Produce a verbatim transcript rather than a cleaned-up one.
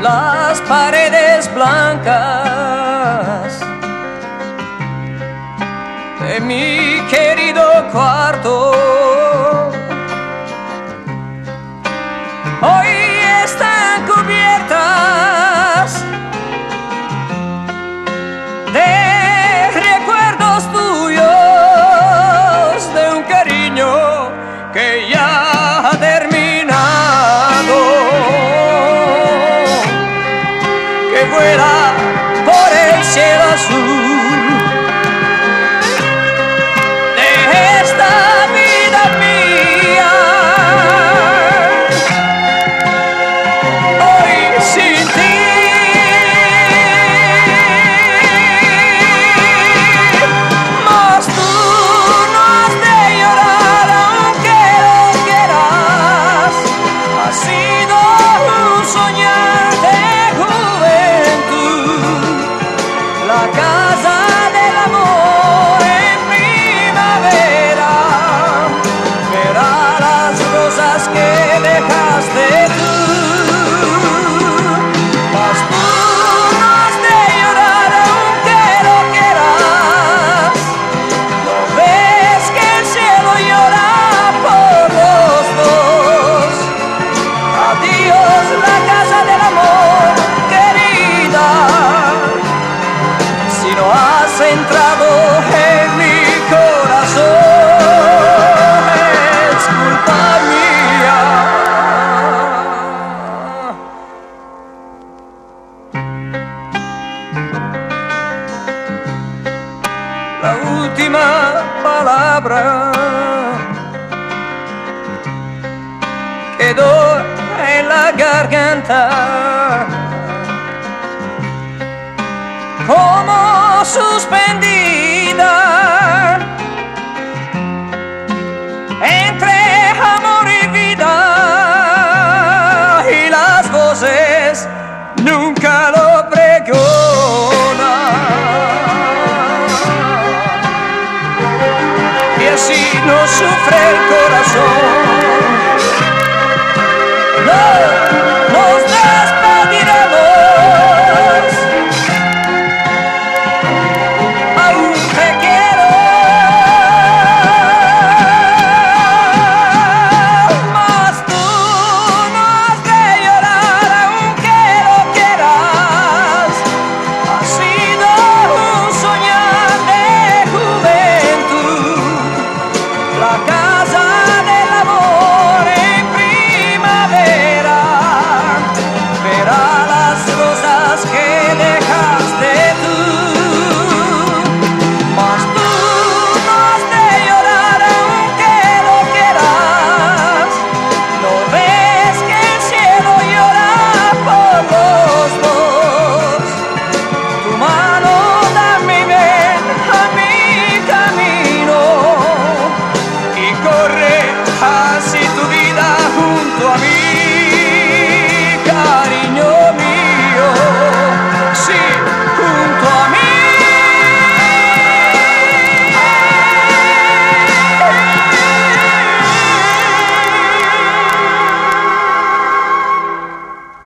las paredes blancas de mi querido cuarto hoy están cubiertas de recuerdos tuyos, de un cariño que ya ha terminado, que vuela por el cielo azul de esta vida mía. Hoy sin ti, mas tú no has de llorar aunque lo quieras. Ha sido un soñar de juventud, la casa del amor en primavera. Verá las rosas que dejaste tú, mas tú no has de llorar aunque lo quieras. ¿No ves que el cielo llora por los dos? Adiós la casa del amor, querida. Si no has entrado en mi corazón, es culpa mía. La última palabra quedó en la garganta como suspendida entre amor y vida, y las voces nunca lo pregonan, y así no sufre el corazón.